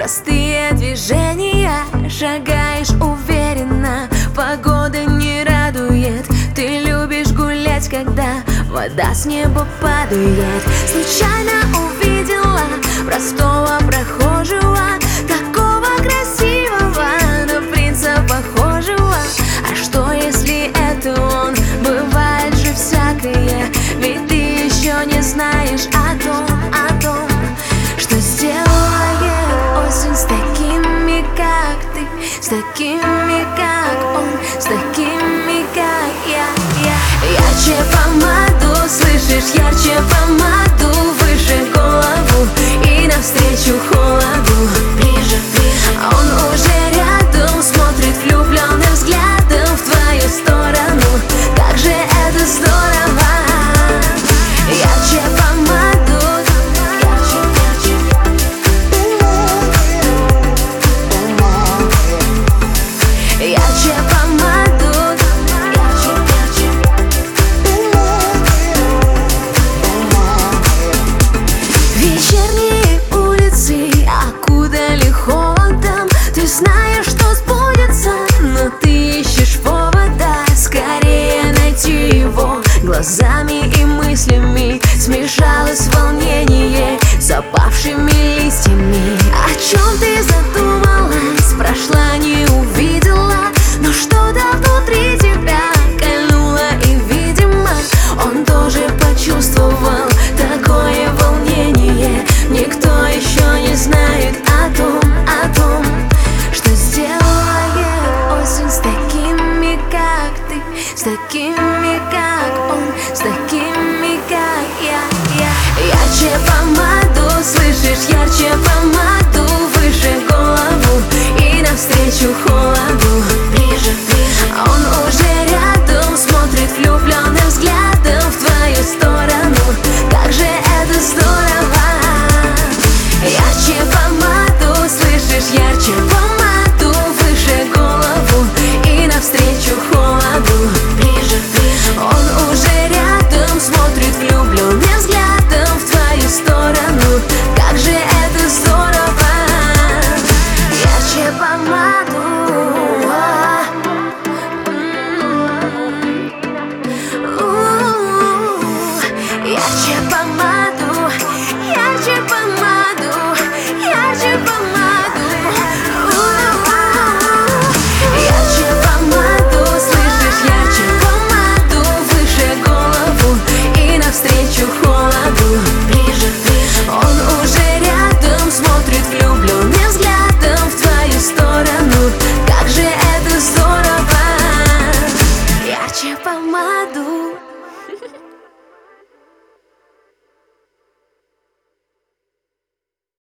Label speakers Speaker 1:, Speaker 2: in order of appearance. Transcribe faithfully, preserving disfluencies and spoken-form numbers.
Speaker 1: простые движения, шагаешь уверенно. Погода не радует, ты любишь гулять, когда вода с неба падает. Случайно увидела простого прохожего, такого красивого, на принца похожего. А что если это он? Бывает же всякое, ведь ты еще не знаешь о том, о том, что сделает осень с такими, как ты, с такими, как он, с такими, как я, я. Ярче помаду, слышишь, ярче помаду, выше голову и навстречу холоду. Ближе, ближе, он уже рядом, смотрит влюбленным взглядом в твою сторону. Как же это здорово! Ярче помаду, ярче, ярче. Ярче помаду, ярче, ярче. Вечерние улицы окутали холодом. Ты знаешь, что сбудется, но ты ищешь повода скорее найти его. Глазами и мыслями смешалось волнение с опавшими листьями. О чем ты задумалась, прошла, не увидела, но что-то внутри тебя кольнуло, и, видимо, он тоже почувствовал такое волнение. Никто еще не знает о том, о том, что сделает осень с такими, как ты, с такими, как он, с такими.